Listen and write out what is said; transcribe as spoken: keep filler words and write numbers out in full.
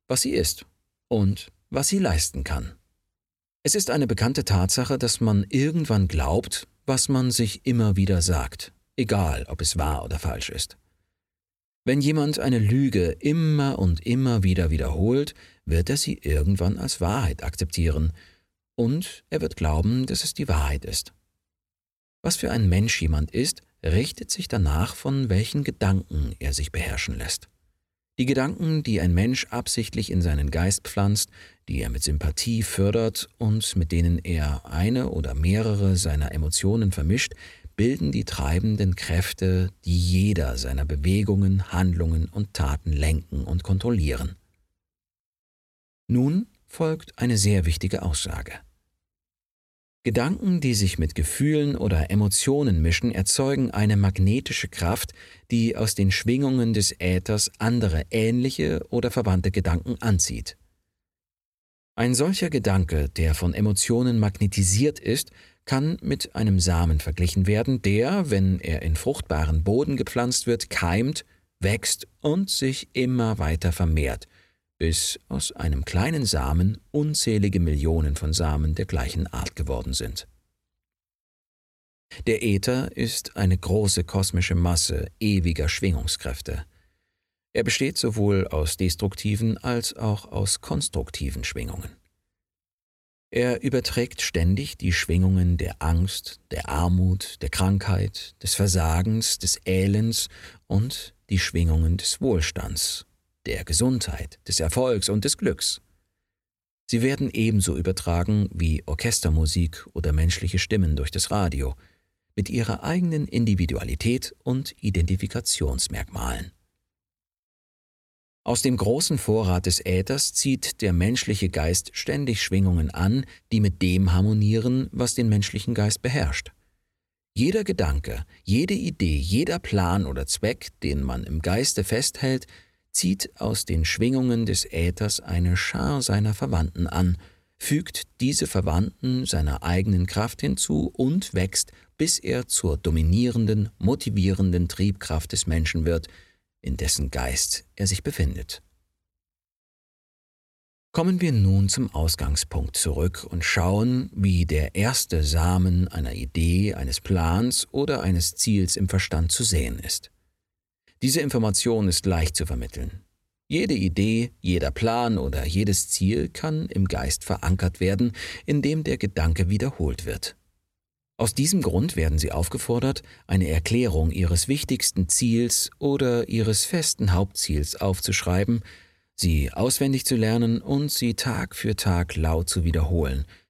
was sie ist und was sie leisten kann. Es ist eine bekannte Tatsache, dass man irgendwann glaubt, was man sich immer wieder sagt, egal ob es wahr oder falsch ist. Wenn jemand eine Lüge immer und immer wieder wiederholt, wird er sie irgendwann als Wahrheit akzeptieren und er wird glauben, dass es die Wahrheit ist. Was für ein Mensch jemand ist, richtet sich danach, von welchen Gedanken er sich beherrschen lässt. Die Gedanken, die ein Mensch absichtlich in seinen Geist pflanzt, die er mit Sympathie fördert und mit denen er eine oder mehrere seiner Emotionen vermischt, bilden die treibenden Kräfte, die jeder seiner Bewegungen, Handlungen und Taten lenken und kontrollieren. Nun folgt eine sehr wichtige Aussage. Gedanken, die sich mit Gefühlen oder Emotionen mischen, erzeugen eine magnetische Kraft, die aus den Schwingungen des Äthers andere ähnliche oder verwandte Gedanken anzieht. Ein solcher Gedanke, der von Emotionen magnetisiert ist, kann mit einem Samen verglichen werden, der, wenn er in fruchtbaren Boden gepflanzt wird, keimt, wächst und sich immer weiter vermehrt, bis aus einem kleinen Samen unzählige Millionen von Samen der gleichen Art geworden sind. Der Äther ist eine große kosmische Masse ewiger Schwingungskräfte. Er besteht sowohl aus destruktiven als auch aus konstruktiven Schwingungen. Er überträgt ständig die Schwingungen der Angst, der Armut, der Krankheit, des Versagens, des Elends und die Schwingungen des Wohlstands, der Gesundheit, des Erfolgs und des Glücks. Sie werden ebenso übertragen wie Orchestermusik oder menschliche Stimmen durch das Radio, mit ihrer eigenen Individualität und Identifikationsmerkmalen. Aus dem großen Vorrat des Äthers zieht der menschliche Geist ständig Schwingungen an, die mit dem harmonieren, was den menschlichen Geist beherrscht. Jeder Gedanke, jede Idee, jeder Plan oder Zweck, den man im Geiste festhält, zieht aus den Schwingungen des Äthers eine Schar seiner Verwandten an, fügt diese Verwandten seiner eigenen Kraft hinzu und wächst, bis er zur dominierenden, motivierenden Triebkraft des Menschen wird, in dessen Geist er sich befindet. Kommen wir nun zum Ausgangspunkt zurück und schauen, wie der erste Samen einer Idee, eines Plans oder eines Ziels im Verstand zu sehen ist. Diese Information ist leicht zu vermitteln. Jede Idee, jeder Plan oder jedes Ziel kann im Geist verankert werden, indem der Gedanke wiederholt wird. Aus diesem Grund werden Sie aufgefordert, eine Erklärung Ihres wichtigsten Ziels oder Ihres festen Hauptziels aufzuschreiben, sie auswendig zu lernen und sie Tag für Tag laut zu wiederholen,